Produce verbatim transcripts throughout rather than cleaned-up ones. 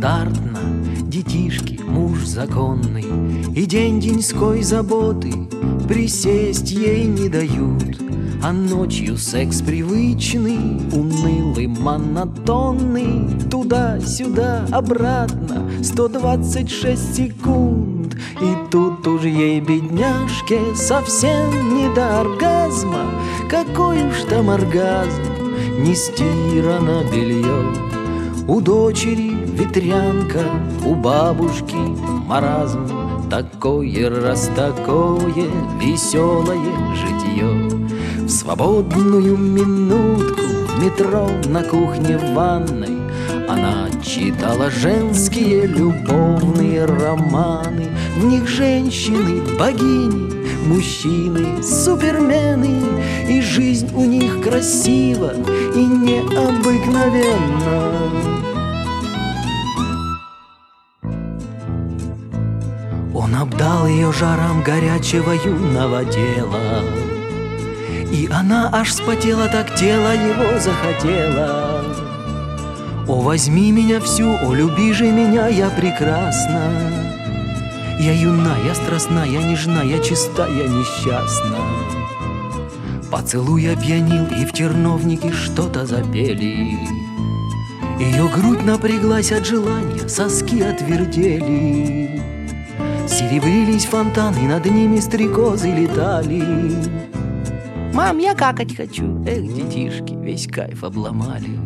стандартно, детишки, муж законный, и день-деньской заботы присесть ей не дают. А ночью секс привычный, унылый, монотонный, туда-сюда, обратно, сто двадцать шесть секунд. И тут уж ей, бедняжке, совсем не до оргазма. Какой уж там оргазм, не стирано белье. У дочери ветрянка, у бабушки маразм. Такое раз такое веселое житье. В свободную минутку в метро, на кухне, в ванной она читала женские любовные романы. В них женщины богини, мужчины супермены, и жизнь у них красива и необыкновенна. Он обдал ее жаром горячего юного дела, и она аж вспотела, так тело его захотело. О, возьми меня всю, о, люби же меня, я прекрасна. Я юна, я страстна, я нежна, я чиста, я несчастна. Поцелуй опьянил, и в терновнике что-то запели. Ее грудь напряглась от желания, соски отвердели. Серебрились фонтаны, над ними стрекозы летали. Мам, я какать хочу. Эх, детишки, весь кайф обломали.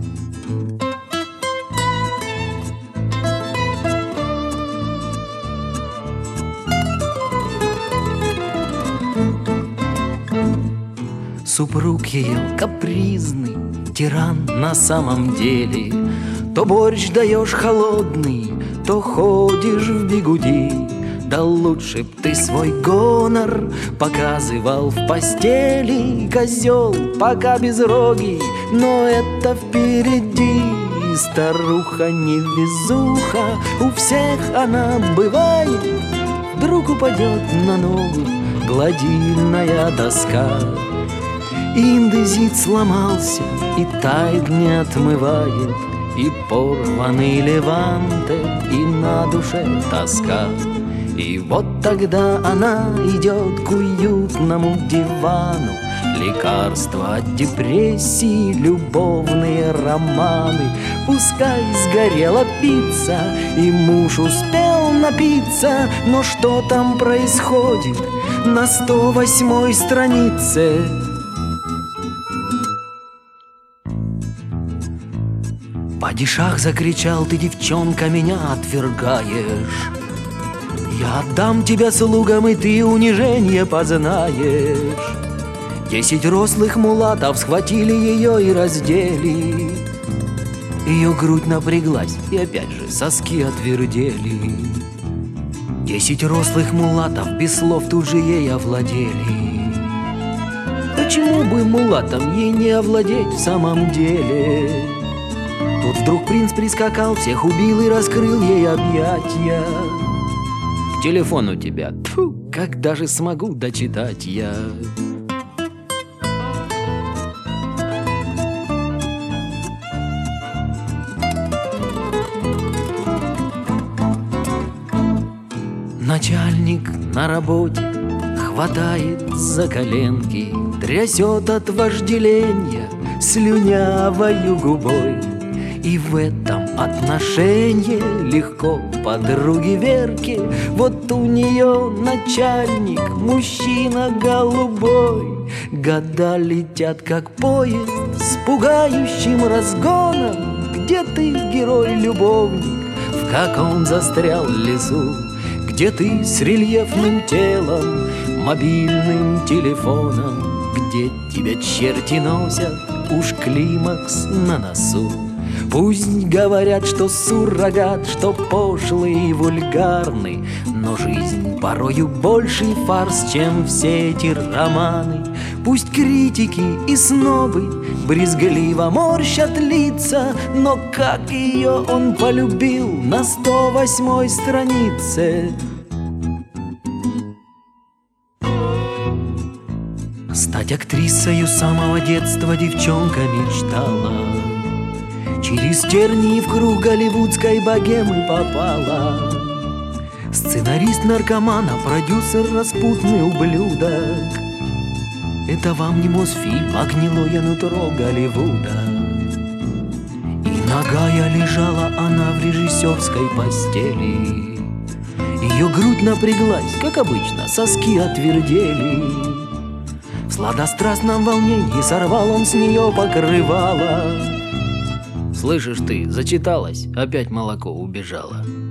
Супруг ее капризный, тиран на самом деле. То борщ даешь холодный, то ходишь в бигуди. Да лучше б ты свой гонор показывал в постели. Козел пока безрогий, но это впереди. Старуха невезуха, у всех она бывает. Вдруг упадет на ногу гладильная доска. Индезит сломался и тает не отмывает, и порванный леванте, и на душе тоска. И вот тогда она идет к уютному дивану. Лекарства от депрессии, любовные романы. Пускай сгорела пицца, и муж успел напиться, но что там происходит на сто восьмой странице? Падишах закричал: ты, девчонка, меня отвергаешь. Я отдам тебя слугам, и ты унижение познаешь. Десять рослых мулатов схватили ее и раздели. Ее грудь напряглась, и опять же соски отвердели. Десять рослых мулатов без слов тут же ей овладели. Почему бы мулатам ей не овладеть в самом деле? Тут вдруг принц прискакал, всех убил и раскрыл ей объятья. Телефон у тебя, тьфу, когда же смогу дочитать я? Начальник на работе хватает за коленки, трясет от вожделения слюнявою губой. И в этом отношении легко подруге Верке. Вот у нее начальник мужчина голубой. Года летят как поезд с пугающим разгоном. Где ты, герой-любовник, в каком застрял лесу? Где ты с рельефным телом, мобильным телефоном? Где тебя черти носят, уж климакс на носу? Пусть говорят, что суррогат, что пошлый и вульгарный, но жизнь порою больший фарс, чем все эти романы. Пусть критики и снобы брезгливо морщат лица, но как ее он полюбил на сто восьмой странице. Стать актрисою с самого детства девчонка мечтала. Через тернии в круг голливудской богемы попала. Сценарист-наркоман, а продюсер распутный ублюдок. Это вам не Мосфильм, а гнилое нутро Голливуда. И нагая лежала она в режиссерской постели. Ее грудь напряглась, как обычно, соски отвердели. В сладострастном волнении сорвал он с нее покрывало. Слышишь ты, зачиталась, опять молоко убежало.